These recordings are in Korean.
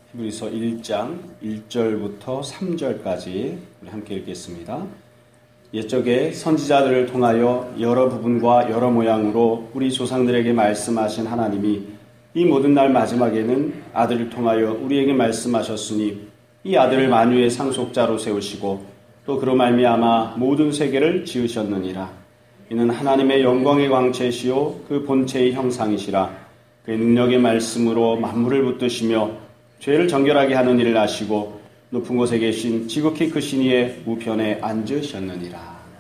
히브리서 1장 1절부터 3절까지 우리 함께 읽겠습니다. 옛적에 선지자들을 통하여 여러 부분과 여러 모양으로 우리 조상들에게 말씀하신 하나님이 이 모든 날 마지막에는 아들을 통하여 우리에게 말씀하셨으니 이 아들을 만유의 상속자로 세우시고 또 그로 말미암아 모든 세계를 지으셨느니라. 이는 하나님의 영광의 광채시요 그 본체의 형상이시라. 그의 능력의 말씀으로 만물을 붙드시며 죄를 정결하게 하는 일을 하시고 높은 곳에 계신 지극히 크신 이의 우편에 앉으셨느니라.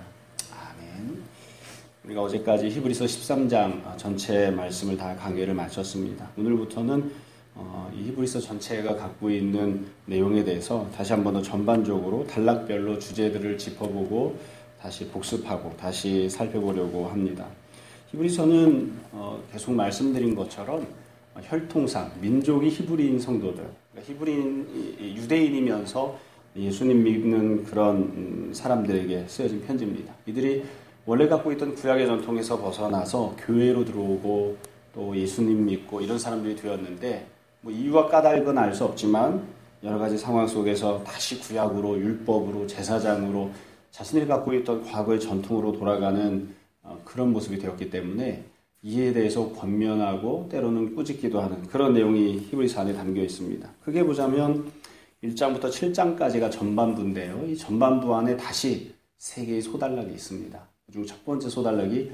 아멘. 우리가 어제까지 히브리서 13장 전체 말씀을 다 강해를 마쳤습니다. 오늘부터는 이 히브리서 전체가 갖고 있는 내용에 대해서 다시 한번 더 전반적으로 단락별로 주제들을 짚어보고 다시 복습하고 다시 살펴보려고 합니다. 히브리서는 계속 말씀드린 것처럼 혈통상 민족이 히브리인 성도들, 히브리인 유대인이면서 예수님 믿는 그런 사람들에게 쓰여진 편지입니다. 이들이 원래 갖고 있던 구약의 전통에서 벗어나서 교회로 들어오고 또 예수님 믿고 이런 사람들이 되었는데 이유와 까닭은 알 수 없지만 여러 가지 상황 속에서 다시 구약으로 율법으로 제사장으로 자신이 갖고 있던 과거의 전통으로 돌아가는 그런 모습이 되었기 때문에 이에 대해서 권면하고 때로는 꾸짖기도 하는 그런 내용이 히브리서 안에 담겨 있습니다. 크게 보자면 1장부터 7장까지가 전반부인데요. 이 전반부 안에 다시 3개의 소단락이 있습니다. 그중 첫 번째 소단락이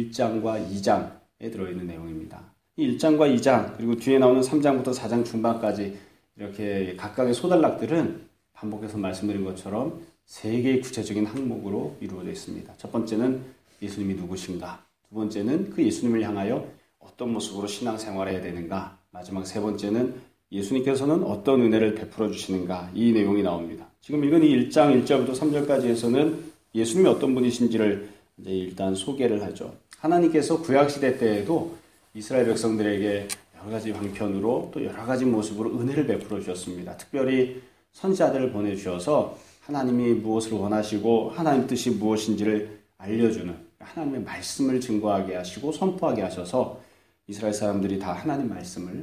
1장과 2장에 들어있는 내용입니다. 이 1장과 2장 그리고 뒤에 나오는 3장부터 4장 중반까지 이렇게 각각의 소단락들은 반복해서 말씀드린 것처럼 3개의 구체적인 항목으로 이루어져 있습니다. 첫 번째는 예수님이 누구신가? 두 번째는 그 예수님을 향하여 어떤 모습으로 신앙생활을 해야 되는가? 마지막 세 번째는 예수님께서는 어떤 은혜를 베풀어 주시는가? 이 내용이 나옵니다. 지금 읽은 이 1장 1절부터 3절까지에서는 예수님이 어떤 분이신지를 이제 일단 소개를 하죠. 하나님께서 구약시대 때에도 이스라엘 백성들에게 여러 가지 방편으로 또 여러 가지 모습으로 은혜를 베풀어 주셨습니다. 특별히 선지자들을 보내주셔서 하나님이 무엇을 원하시고 하나님 뜻이 무엇인지를 알려주는 하나님의 말씀을 증거하게 하시고 선포하게 하셔서 이스라엘 사람들이 다 하나님 말씀을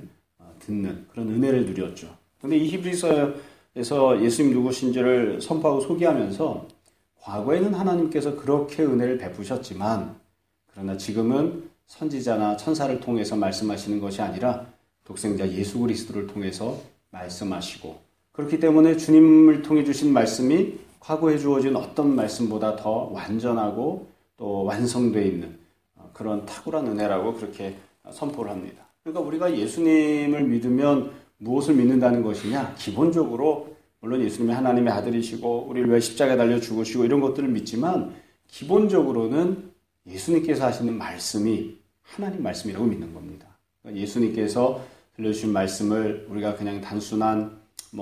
듣는 그런 은혜를 누렸죠. 그런데 이 히브리서에서 예수님 누구신지를 선포하고 소개하면서 과거에는 하나님께서 그렇게 은혜를 베푸셨지만 그러나 지금은 선지자나 천사를 통해서 말씀하시는 것이 아니라 독생자 예수 그리스도를 통해서 말씀하시고 그렇기 때문에 주님을 통해 주신 말씀이 과거에 주어진 어떤 말씀보다 더 완전하고 또 완성되어 있는 그런 탁월한 은혜라고 그렇게 선포를 합니다. 그러니까 우리가 예수님을 믿으면 무엇을 믿는다는 것이냐? 기본적으로 물론 예수님이 하나님의 아들이시고 우리를 위해 십자가에 달려 죽으시고 이런 것들을 믿지만 기본적으로는 예수님께서 하시는 말씀이 하나님 말씀이라고 믿는 겁니다. 그러니까 예수님께서 들려주신 말씀을 우리가 그냥 단순한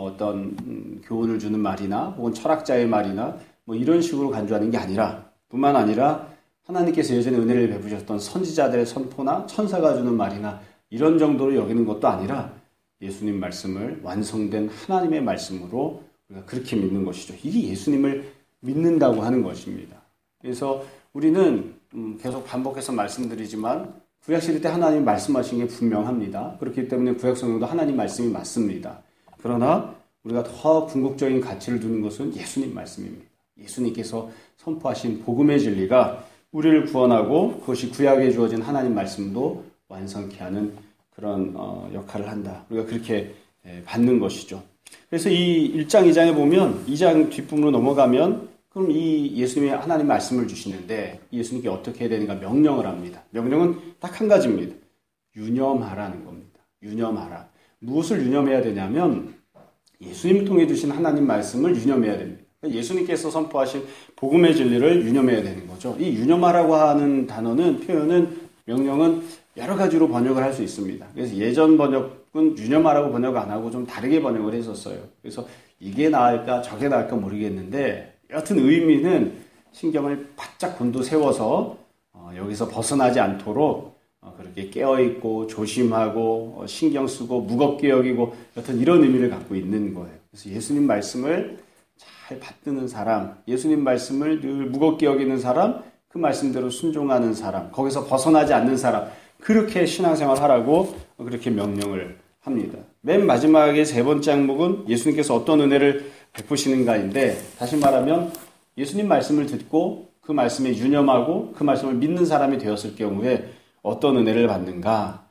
어떤 교훈을 주는 말이나 혹은 철학자의 말이나 이런 식으로 간주하는 게 아니라 뿐만 아니라 하나님께서 예전에 은혜를 베푸셨던 선지자들의 선포나 천사가 주는 말이나 이런 정도로 여기는 것도 아니라 예수님 말씀을 완성된 하나님의 말씀으로 우리가 그렇게 믿는 것이죠. 이게 예수님을 믿는다고 하는 것입니다. 그래서 우리는 계속 반복해서 말씀드리지만 구약시대 때 하나님이 말씀하신 게 분명합니다. 그렇기 때문에 구약성경도 하나님 말씀이 맞습니다. 그러나 우리가 더 궁극적인 가치를 두는 것은 예수님 말씀입니다. 예수님께서 선포하신 복음의 진리가 우리를 구원하고 그것이 구약에 주어진 하나님 말씀도 완성케 하는 그런 역할을 한다. 우리가 그렇게 받는 것이죠. 그래서 이 1장, 2장에 보면 2장 뒷부분으로 넘어가면 그럼 이 예수님이 하나님 말씀을 주시는데 예수님께 어떻게 해야 되는가 명령을 합니다. 명령은 딱 한 가지입니다. 유념하라는 겁니다. 유념하라. 무엇을 유념해야 되냐면 예수님을 통해 주신 하나님 말씀을 유념해야 됩니다. 예수님께서 선포하신 복음의 진리를 유념해야 되는 거죠. 이 유념하라고 하는 단어는 표현은 명령은 여러 가지로 번역을 할 수 있습니다. 그래서 예전 번역은 유념하라고 번역 안 하고 좀 다르게 번역을 했었어요. 그래서 이게 나을까 저게 나을까 모르겠는데 여하튼 의미는 신경을 바짝 곤두세워서 여기서 벗어나지 않도록 그렇게 깨어있고 조심하고 신경 쓰고 무겁게 여기고 여하튼 이런 의미를 갖고 있는 거예요. 그래서 예수님 말씀을 잘 받드는 사람, 예수님 말씀을 늘 무겁게 여기는 사람, 그 말씀대로 순종하는 사람, 거기서 벗어나지 않는 사람, 그렇게 신앙생활 하라고 그렇게 명령을 합니다. 맨 마지막에 세 번째 항목은 예수님께서 어떤 은혜를 베푸시는가인데, 다시 말하면 예수님 말씀을 듣고 그 말씀에 유념하고 그 말씀을 믿는 사람이 되었을 경우에 어떤 은혜를 받는가.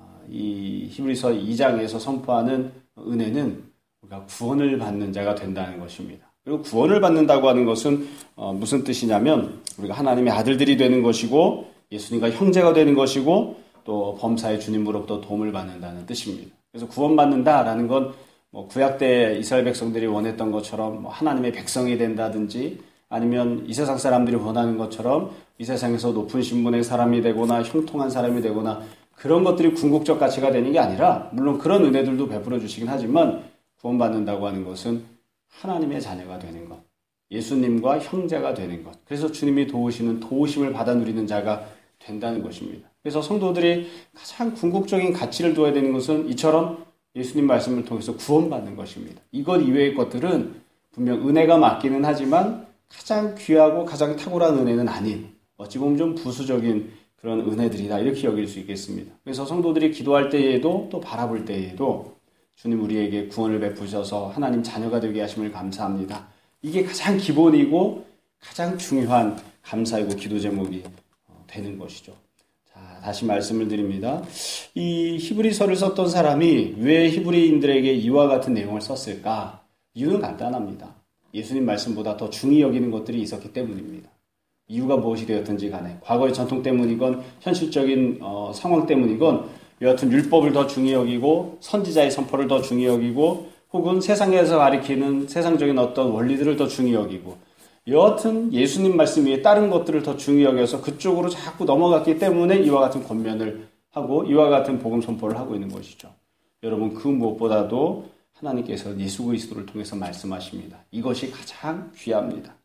이 히브리서 2장에서 선포하는 은혜는 우리가 구원을 받는 자가 된다는 것입니다. 그리고 구원을 받는다고 하는 것은 무슨 뜻이냐면 우리가 하나님의 아들들이 되는 것이고 예수님과 형제가 되는 것이고 또 범사의 주님으로부터 도움을 받는다는 뜻입니다. 그래서 구원받는다라는 건 구약 때 이스라엘 백성들이 원했던 것처럼 하나님의 백성이 된다든지 아니면 이 세상 사람들이 원하는 것처럼 이 세상에서 높은 신분의 사람이 되거나 형통한 사람이 되거나 그런 것들이 궁극적 가치가 되는 게 아니라 물론 그런 은혜들도 베풀어 주시긴 하지만 구원받는다고 하는 것은 하나님의 자녀가 되는 것, 예수님과 형제가 되는 것, 그래서 주님이 도우시는 도우심을 받아 누리는 자가 된다는 것입니다. 그래서 성도들이 가장 궁극적인 가치를 둬야 되는 것은 이처럼 예수님 말씀을 통해서 구원받는 것입니다. 이것 이외의 것들은 분명 은혜가 맞기는 하지만 가장 귀하고 가장 탁월한 은혜는 아닌 어찌 보면 좀 부수적인 그런 은혜들이다 이렇게 여길 수 있겠습니다. 그래서 성도들이 기도할 때에도 또 바라볼 때에도 주님 우리에게 구원을 베푸셔서 하나님 자녀가 되게 하심을 감사합니다. 이게 가장 기본이고 가장 중요한 감사이고 기도 제목이 되는 것이죠. 자, 다시 말씀을 드립니다. 이 히브리서를 썼던 사람이 왜 히브리인들에게 이와 같은 내용을 썼을까? 이유는 간단합니다. 예수님 말씀보다 더 중히 여기는 것들이 있었기 때문입니다. 이유가 무엇이 되었든지 간에 과거의 전통 때문이건 현실적인 상황 때문이건 여하튼 율법을 더 중히 여기고 선지자의 선포를 더 중히 여기고 혹은 세상에서 가리키는 세상적인 어떤 원리들을 더 중히 여기고 여하튼 예수님 말씀 위에 다른 것들을 더 중히 여겨서 그쪽으로 자꾸 넘어갔기 때문에 이와 같은 권면을 하고 이와 같은 복음 선포를 하고 있는 것이죠. 여러분 그 무엇보다도 하나님께서 예수 그리스도를 통해서 말씀하십니다. 이것이 가장 귀합니다.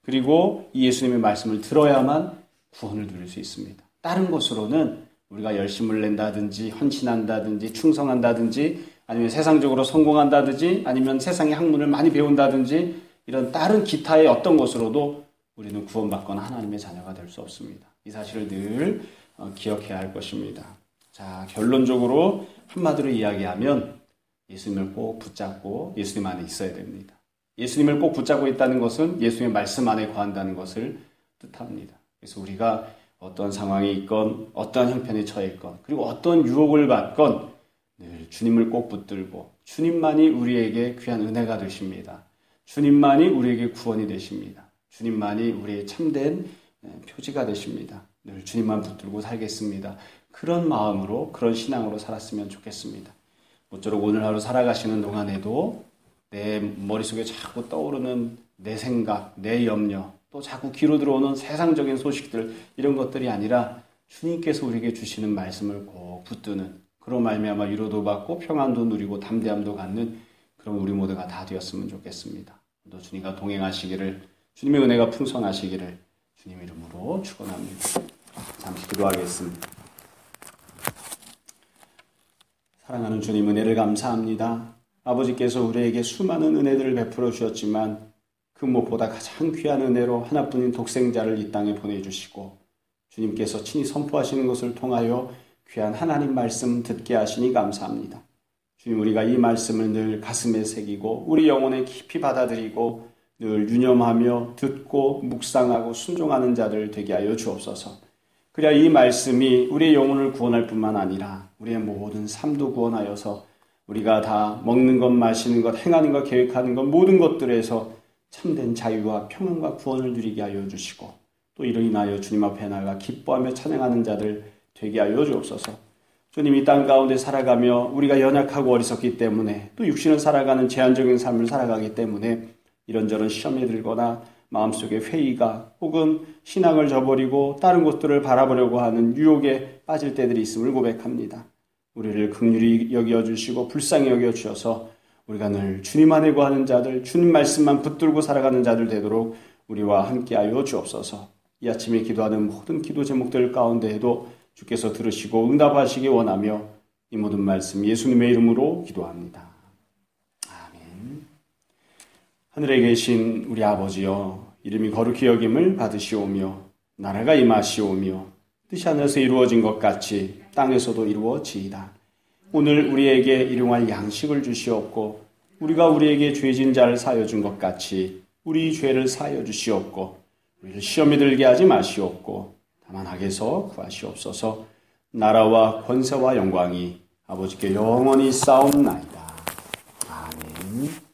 그리고 이 예수님의 말씀을 들어야만 구원을 누릴 수 있습니다. 다른 것으로는 우리가 열심을 낸다든지 헌신한다든지 충성한다든지 아니면 세상적으로 성공한다든지 아니면 세상의 학문을 많이 배운다든지 이런 다른 기타의 어떤 것으로도 우리는 구원받거나 하나님의 자녀가 될 수 없습니다. 이 사실을 늘 기억해야 할 것입니다. 자, 결론적으로 한마디로 이야기하면 예수님을 꼭 붙잡고 예수님 안에 있어야 됩니다. 예수님을 꼭 붙잡고 있다는 것은 예수님의 말씀 안에 거한다는 것을 뜻합니다. 그래서 우리가 어떤 상황에 있건 어떤 형편에 처해 있건 그리고 어떤 유혹을 받건 늘 주님을 꼭 붙들고 주님만이 우리에게 귀한 은혜가 되십니다. 주님만이 우리에게 구원이 되십니다. 주님만이 우리의 참된 표지가 되십니다. 늘 주님만 붙들고 살겠습니다. 그런 마음으로 그런 신앙으로 살았으면 좋겠습니다. 모쪼록 오늘 하루 살아가시는 동안에도 내 머릿속에 자꾸 떠오르는 내 생각, 내 염려, 또 자꾸 귀로 들어오는 세상적인 소식들 이런 것들이 아니라 주님께서 우리에게 주시는 말씀을 꼭 붙드는 그런 말미암아 위로도 받고 평안도 누리고 담대함도 갖는 그런 우리 모두가 다 되었으면 좋겠습니다. 또 주님과 동행하시기를 주님의 은혜가 풍성하시기를 주님 이름으로 축원합니다. 잠시 기도하겠습니다. 사랑하는 주님 은혜를 감사합니다. 아버지께서 우리에게 수많은 은혜들을 베풀어 주셨지만 그 무엇보다 가장 귀한 은혜로 하나뿐인 독생자를 이 땅에 보내주시고 주님께서 친히 선포하시는 것을 통하여 귀한 하나님 말씀 듣게 하시니 감사합니다. 주님 우리가 이 말씀을 늘 가슴에 새기고 우리 영혼에 깊이 받아들이고 늘 유념하며 듣고 묵상하고 순종하는 자들 되게 하여 주옵소서. 그래야 이 말씀이 우리의 영혼을 구원할 뿐만 아니라 우리의 모든 삶도 구원하여서 우리가 다 먹는 것, 마시는 것, 행하는 것, 계획하는 것 모든 것들에서 참된 자유와 평안과 구원을 누리게 하여 주시고 또 이로 인하여 주님 앞에 나아가 기뻐하며 찬양하는 자들 되게 하여 주옵소서. 주님 이 땅 가운데 살아가며 우리가 연약하고 어리석기 때문에 또 육신을 살아가는 제한적인 삶을 살아가기 때문에 이런저런 시험에 들거나 마음속에 회의가 혹은 신앙을 저버리고 다른 것들을 바라보려고 하는 유혹에 빠질 때들이 있음을 고백합니다. 우리를 긍휼히 여겨주시고 불쌍히 여겨주셔서 우리가 늘 주님 안에 거하는 자들, 주님 말씀만 붙들고 살아가는 자들 되도록 우리와 함께하여 주옵소서. 이 아침에 기도하는 모든 기도 제목들 가운데에도 주께서 들으시고 응답하시기 원하며 이 모든 말씀 예수님의 이름으로 기도합니다. 아멘. 하늘에 계신 우리 아버지여, 이름이 거룩히 여김을 받으시오며 나라가 임하시오며 뜻이 하늘에서 이루어진 것 같이 땅에서도 이루어지이다. 오늘 우리에게 일용할 양식을 주시옵고 우리가 우리에게 죄진 자를 사여 준 것 같이 우리 죄를 사여 주시옵고 우리를 시험에 들게 하지 마시옵고 다만 악에서 구하시옵소서. 나라와 권세와 영광이 아버지께 영원히 싸움나이다. 아멘.